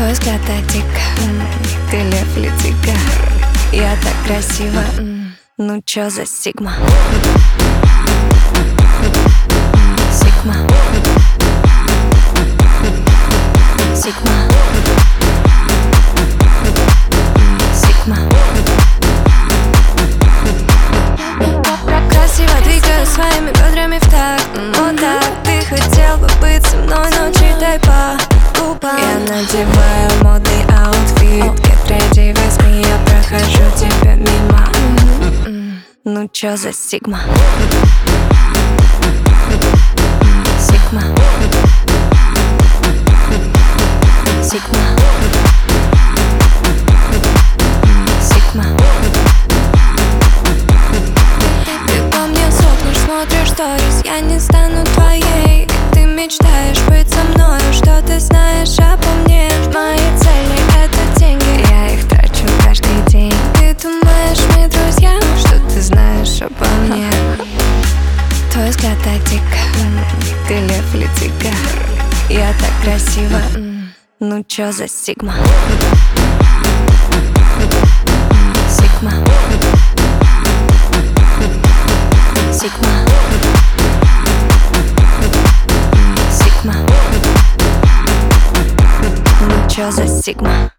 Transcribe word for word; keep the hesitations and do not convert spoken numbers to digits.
Твой взгляд так дико, ты лев или тигр. Я так красива, ну чё за сигма? Сигма. Сигма. Сигма. Красиво двигаю своими бедрами в такт. Вот так, ты хотел бы быть со мной, но читай по губам. Я надеваю модный аутфит, get ready with me, я прохожу тебя мимо. Ну чё за сигма? Сигма. Сигма. Сигма. Ты по мне сохнешь, смотришь сторис, я не стану твоей. Ты мечтаешь быть со мною, что ты знаешь обо мне? Мои цели — это деньги, я их трачу каждый день. Ты думаешь, мы друзья, что ты знаешь обо мне? Твой взгляд так дико, ты лев или тигр. Я так красива, ну чё за сигма? Сигма. Сигма. Сигма. Ну чё за сигма?